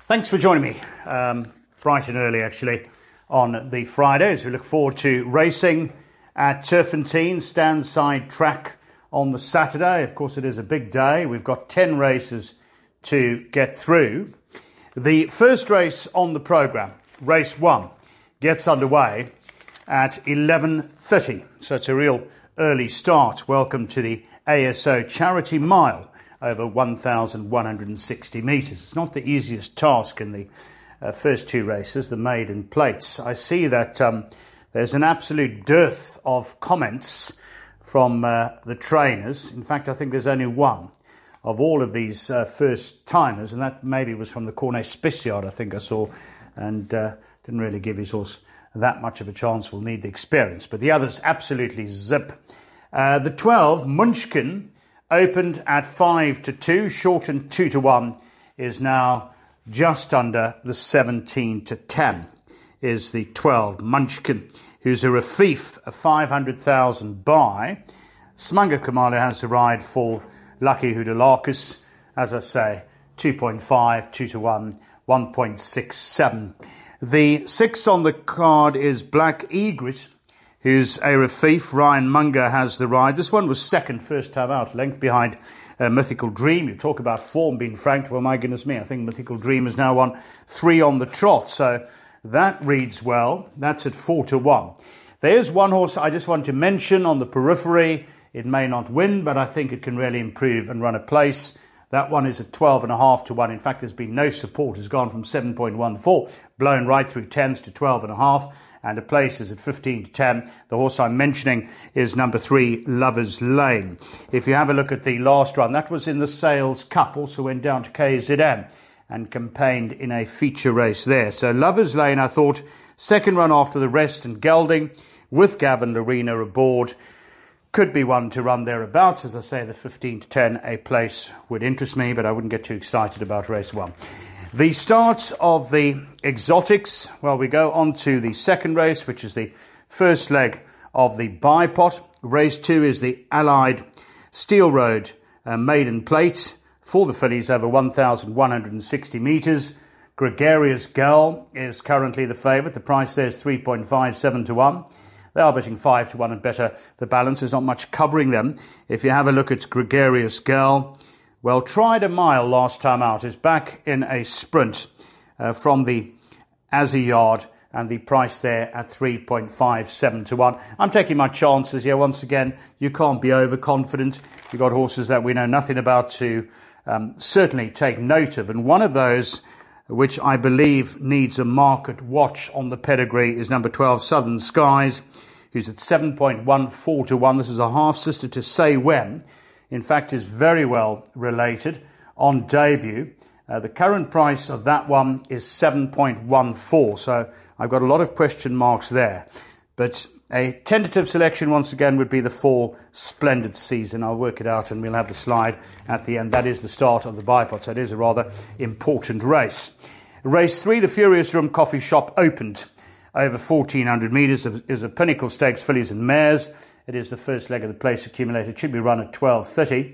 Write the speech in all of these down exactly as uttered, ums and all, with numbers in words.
Thanks for joining me, um, bright and early actually, on the Friday as we look forward to racing at Turfentine, Standside Track on the Saturday. Of course, it is a big day. We've got ten races to get through. The first race on the programme, race one, gets underway at eleven thirty. So it's a real early start. Welcome to the A S O Charity Mile over one thousand one hundred sixty metres. It's not the easiest task in the uh, first two races, the maiden plates. I see that um, there's an absolute dearth of comments from uh, the trainers. In fact, I think there's only one of all of these uh, first timers, and that maybe was from the Cornet Spiciard, I think I saw, and uh, didn't really give his horse that much of a chance. Will need the experience, but the others absolutely zip. Uh, the twelve, Munchkin, opened at five to two, shortened two to one, is now just under the seventeen to ten. Is the twelve, Munchkin, who's a Rafif, a five hundred thousand buy. Smunga Kamala has the ride for Lucky Houdalakis, as I say, two point five, two to one, one point six seven. The six on the card is Black Egret, who's a Rafif. Ryan Munger has the ride. This one was second, first time out, length behind uh, Mythical Dream. You talk about form being franked. Well, my goodness me, I think Mythical Dream is now on three on the trot. So that reads well. That's at four to one. There's one horse I just want to mention on the periphery. It may not win, but I think it can really improve and run a place. That one is at twelve and a half to one. In fact, there's been no support. It's gone from seven point one four, blown right through tens to twelve and a half. And a place is at fifteen to ten. The horse I'm mentioning is number three, Lover's Lane. If you have a look at the last run, that was in the Sales Cup, also went down to K Z N and campaigned in a feature race there. So Lover's Lane, I thought, second run after the rest and gelding with Gavin Lorena aboard, could be one to run thereabouts. As I say, the fifteen to ten, a place would interest me, but I wouldn't get too excited about race one. The start of the exotics, well, we go on to the second race, which is the first leg of the Bipot. Race two is the Allied Steel Road uh, maiden plate for the fillies over one thousand one hundred sixty metres. Gregarious Girl is currently the favourite. The price there is three point five seven to one. They are betting five to one and better. The balance, there's not much covering them. If you have a look at Gregarious Girl, well, tried a mile last time out, is back in a sprint uh, from the Azzy Yard, and the price there at three point five seven to one. I'm taking my chances here. Once again, you can't be overconfident. You've got horses that we know nothing about to um, certainly take note of. And one of those, which I believe needs a market watch on the pedigree, is number twelve, Southern Skies, who's at seven point one four to one. This is a half-sister to Say When. In fact, is very well related on debut. Uh, the current price of that one is seven point one four, so I've got a lot of question marks there. But a tentative selection, once again, would be the four Splendid Season. I'll work it out and we'll have the slide at the end. That is the start of the Bipot, so it is a rather important race. Race three, the Furious Room Coffee Shop, opened over fourteen hundred metres. Is a Pinnacle Stakes fillies and mares. It is the first leg of the place accumulator. It should be run at twelve thirty.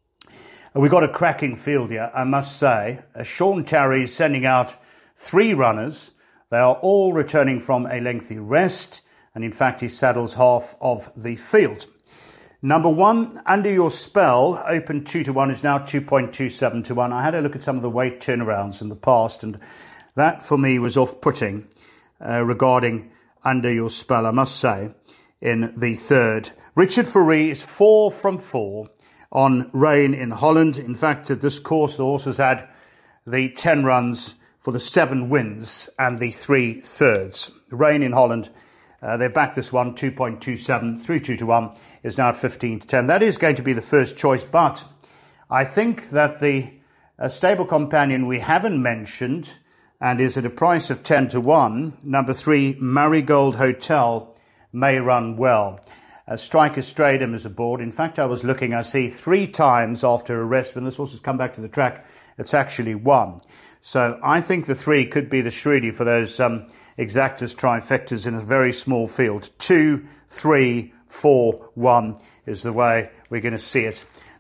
We've got a cracking field here, I must say. Uh, Sean Tarry is sending out three runners. They are all returning from a lengthy rest, and in fact he saddles half of the field. Number one, Under Your Spell, open two to one, is now two point two seven to one. I had a look at some of the weight turnarounds in the past, and that for me was off-putting uh, regarding Under Your Spell, I must say. In the third, Richard Faree is four from four on Rain in Holland. In fact, at this course, the horse has had the ten runs for the seven wins and the three thirds. Rain in Holland, uh, they've backed this one, two point two seven, three two to one, is now at fifteen to ten. That is going to be the first choice, but I think that the uh, stable companion we haven't mentioned, and is at a price of ten to one, number three, Marigold Hotel, may run well. Uh, Striker Stradum is aboard. In fact, I was looking, I see three times after a rest, when this horse has come back to the track, it's actually won. So I think the three could be the Shrewdy for those um, exactas trifectas in a very small field. Two, three, four, one is the way we're going to see it.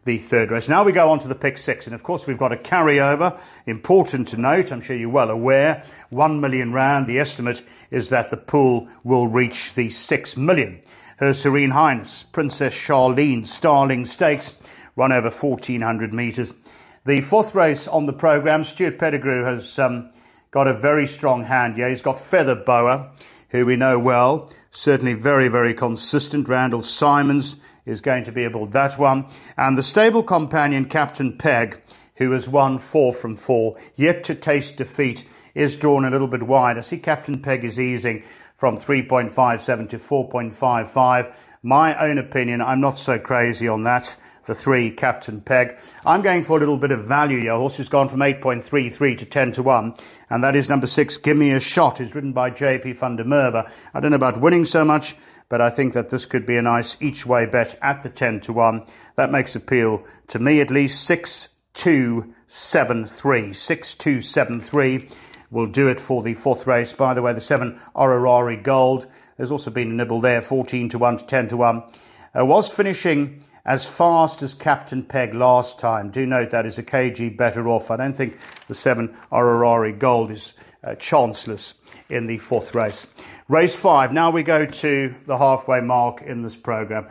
the third race. Now we go on to the pick six, and of course we've got a carryover. Important to note, I'm sure you're well aware, one million rand. The estimate is that the pool will reach the six million. Her Serene Highness, Princess Charlene Starling Stakes, run over fourteen hundred metres. The fourth race on the programme, Stuart Pettigrew has um, got a very strong hand. Yeah, he's got Feather Boa, who we know well, certainly very, very consistent. Randall Simons is going to be aboard that one. And the stable companion, Captain Peg, who has won four from four, yet to taste defeat, is drawn a little bit wide. I see Captain Peg is easing from three point five seven to four point five five. My own opinion, I'm not so crazy on that. The three, Captain Peg. I'm going for a little bit of value here. Horse has gone from eight point three three to ten to one. And that is number six, Give Me a Shot, who's ridden by J P van der Merwe. I don't know about winning so much, but I think that this could be a nice each-way bet at the ten to one. That makes appeal to me at least. six two seven three. six two seven three will do it for the fourth race. By the way, the seven, Ororari Gold. There's also been a nibble there, fourteen to one to ten to one. Uh, was finishing as fast as Captain Peg last time. Do note that is a kg better off. I don't think the seven Ororari Gold is uh, chanceless in the fourth race. Race five. Now we go to the halfway mark in this programme.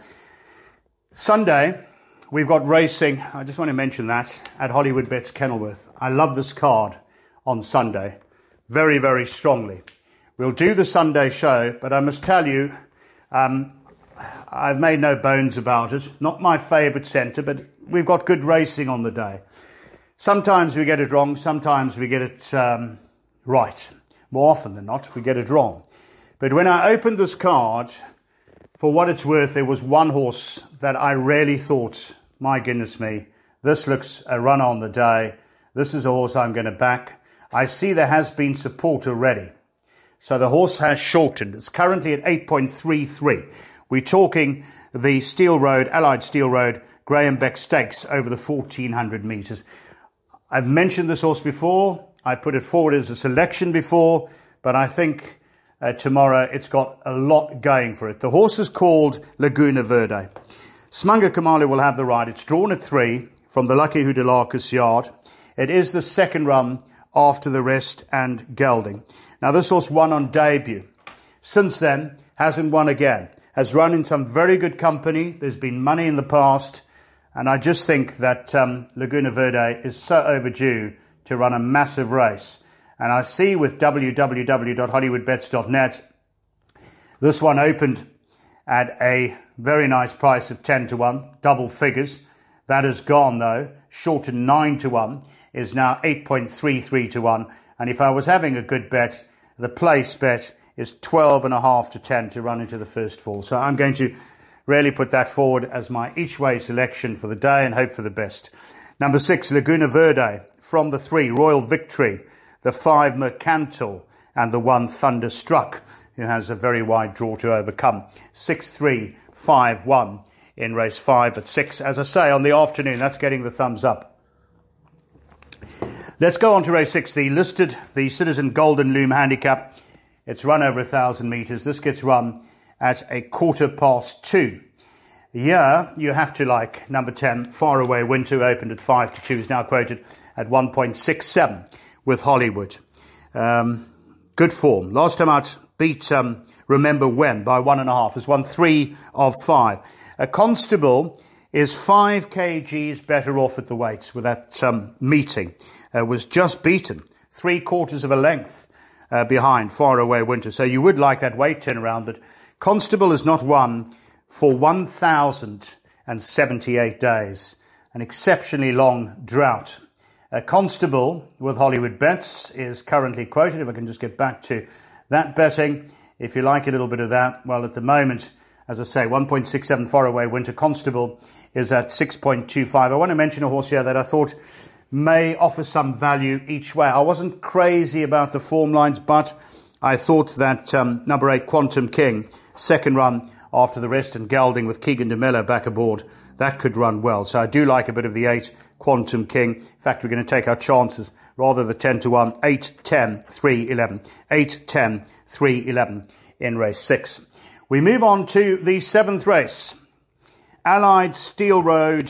Sunday, we've got racing. I just want to mention that at Hollywood Bets Kenilworth. I love this card on Sunday very, very strongly. We'll do the Sunday show, but I must tell you, um, I've made no bones about it. Not my favourite centre, but we've got good racing on the day. Sometimes we get it wrong. Sometimes we get it um, right. More often than not, we get it wrong. But when I opened this card, for what it's worth, there was one horse that I really thought, my goodness me, this looks a run on the day. This is a horse I'm going to back. I see there has been support already. So the horse has shortened. It's currently at eight point three three. We're talking the Steel Road, Allied Steel Road, Graham Beck Stakes over the fourteen hundred metres. I've mentioned this horse before. I put it forward as a selection before, but I think uh, tomorrow it's got a lot going for it. The horse is called Laguna Verde. Smunga Kamalu will have the ride. It's drawn at three from the Lucky Houdalarcus yard. It is the second run after the rest and gelding. Now this horse won on debut. Since then, hasn't won again. Has run in some very good company. There's been money in the past. And I just think that um, Laguna Verde is so overdue to run a massive race. And I see with w w w dot hollywood bets dot net, this one opened at a very nice price of ten to one, double figures. That has gone though, shortened nine to one, is now eight point three three to one. And if I was having a good bet, the place bet is twelve and a half to ten to run into the first fall. So I'm going to really put that forward as my each-way selection for the day and hope for the best. Number six, Laguna Verde. From the three, Royal Victory. The five, Mercantil. And the one, Thunderstruck, who has a very wide draw to overcome. Six, three, five, one in race five at six. As I say, on the afternoon, that's getting the thumbs up. Let's go on to race six, the listed, the Citizen Golden Loom Handicap. It's run over a thousand metres. This gets run at a quarter past two. Yeah, you have to like number ten, Far Away Winter, opened at five to two, is now quoted at one point six seven with Hollywood. Um, good form. Last time out, beat um, Remember When by one and a half. Has won three of five. A Constable is five kgs better off at the weights with that um, meeting. Uh, was just beaten three quarters of a length uh, behind Far Away Winter. So you would like that weight turnaround, but Constable has not won for one thousand seventy-eight days. An exceptionally long drought. Uh, Constable with Hollywood Bets is currently quoted. If I can just get back to that betting. If you like a little bit of that, well, at the moment, as I say, one point six seven Far Away Winter. Constable is at six point two five. I want to mention a horse here that I thought may offer some value each way. I wasn't crazy about the form lines, but I thought that um, number eight, Quantum King, second run after the rest and gelding with Keegan de Miller back aboard, that could run well. So I do like a bit of the eight, Quantum King. In fact, we're going to take our chances, rather the ten to one, eight, ten, three, eleven. eight, ten, three, eleven in race six. We move on to the seventh race. Allied Steel Road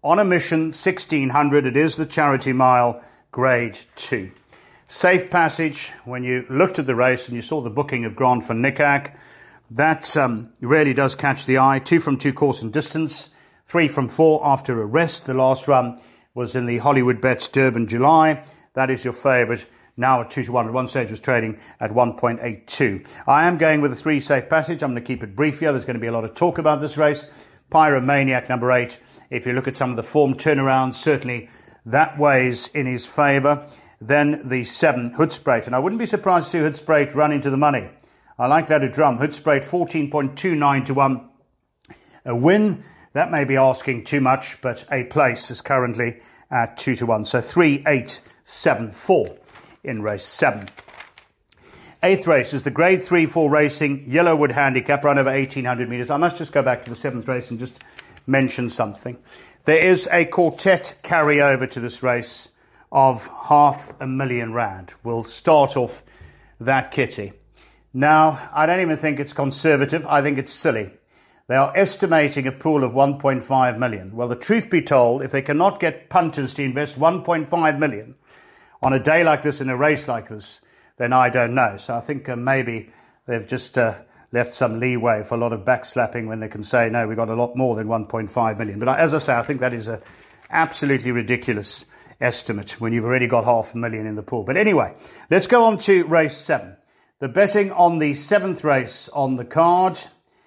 On a mission, sixteen hundred. It is the Charity Mile, Grade two. Safe Passage, when you looked at the race and you saw the booking of Grant van Niekerk, that um, really does catch the eye. Two from two course and distance, three from four after a rest. The last run was in the Hollywood Bets Durban July. That is your favourite. Now at two to one. At one stage was trading at one point eight two. I am going with a three Safe Passage. I'm going to keep it brief here. There's going to be a lot of talk about this race. Pyromaniac, number eight. If you look at some of the form turnarounds, certainly that weighs in his favour. Then the seven, Hoedspruit. And I wouldn't be surprised to see Hoedspruit run into the money. I like that at drum. Hoedspruit fourteen point two nine to one. A win, that may be asking too much, but a place is currently at two to one. So three, eight, seven, four in race seven. Eighth race is the Grade three four Racing Yellowwood Handicap, run over eighteen hundred metres. I must just go back to the seventh race and just mention something. There is a quartet carryover to this race of half a million rand. We'll start off that kitty. Now, I don't even think it's conservative. I think it's silly. They are estimating a pool of one point five million. Well, the truth be told, if they cannot get punters to invest one point five million on a day like this in a race like this, then I don't know. So I think uh, maybe they've just uh, left some leeway for a lot of backslapping when they can say, no, we got a lot more than one point five million. But as I say, I think that is an absolutely ridiculous estimate when you've already got half a million in the pool. But anyway, let's go on to race seven. The betting on the seventh race on the card,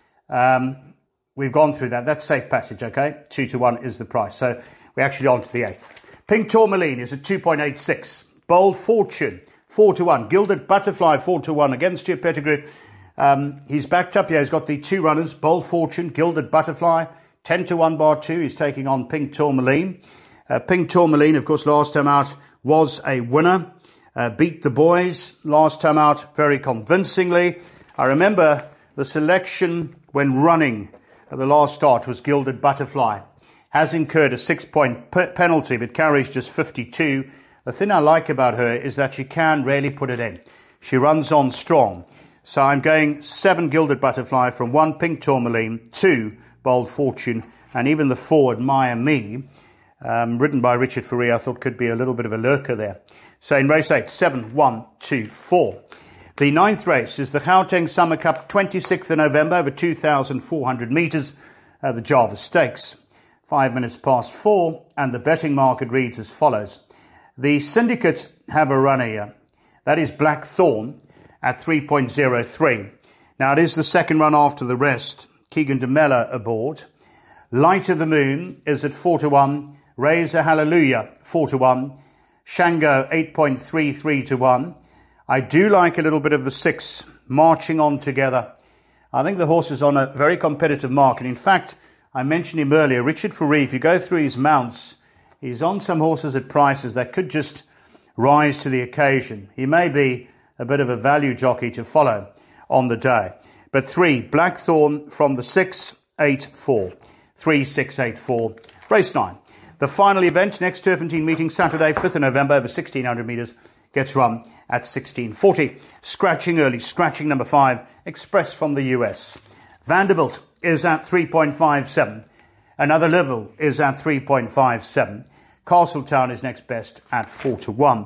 um, we've gone through that. That's Safe Passage, okay? Two to one is the price. So we're actually on to the eighth. Pink Tourmaline is at two point eight six. Bold Fortune, four to one. Gilded Butterfly, four to one. Against your Pettigrew. Um, he's backed up here. He's got the two runners, Bold Fortune, Gilded Butterfly, ten to one bar two. He's taking on Pink Tourmaline. Uh, Pink Tourmaline, of course, last time out was a winner. Uh, beat the boys last time out very convincingly. I remember the selection when running at the last start was Gilded Butterfly. Has incurred a six-point p- penalty, but carries just fifty-two. The thing I like about her is that she can really put it in. She runs on strong. So I'm going seven Gilded Butterfly from one Pink Tourmaline, two Bold Fortune, and even the four Admire Me, um, ridden by Richard Fourie, I thought could be a little bit of a lurker there. So in race eight, seven, one, two, four. The ninth race is the Gauteng Summer Cup, twenty-sixth of November, over two thousand four hundred metres, uh, the Java Stakes. Five minutes past four, and the betting market reads as follows. The Syndicate have a runner here. That is Blackthorn at three point oh three. Now, it is the second run after the rest. Keegan de Mella aboard. Light of the Moon is at four to one. Raise a Hallelujah, four to one. Shango, eight point three three to one. I do like a little bit of the six, Marching On Together. I think the horse is on a very competitive mark. And in fact, I mentioned him earlier, Richard Fourie, if you go through his mounts, he's on some horses at prices that could just rise to the occasion. He may be a bit of a value jockey to follow on the day. But three, Blackthorn from the six, eight, four. Three, six, eight, four. Race nine. The final event, next Turfentine meeting, Saturday, fifth of November, over sixteen hundred metres, gets run at sixteen forty. Scratching early, scratching number five, Express from the U S. Vanderbilt is at three point five seven. Another Level is at three point five seven. Castletown is next best at four to one.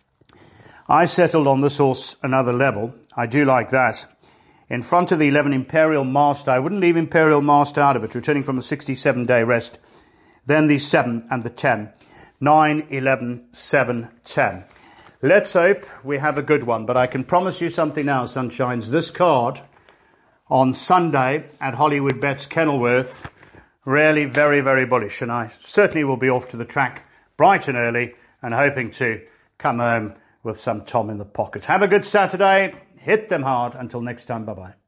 I settled on this horse, Another Level. I do like that. In front of the eleven, Imperial Master. I wouldn't leave Imperial Master out of it, returning from a sixty-seven day rest. Then the seven and the ten. nine, eleven, seven, ten. Let's hope we have a good one. But I can promise you something now, Sunshines. This card on Sunday at Hollywood Bets Kenilworth, really very, very bullish. And I certainly will be off to the track bright and early and hoping to come home with some Tom in the pocket. Have a good Saturday. Hit them hard. Until next time, bye-bye.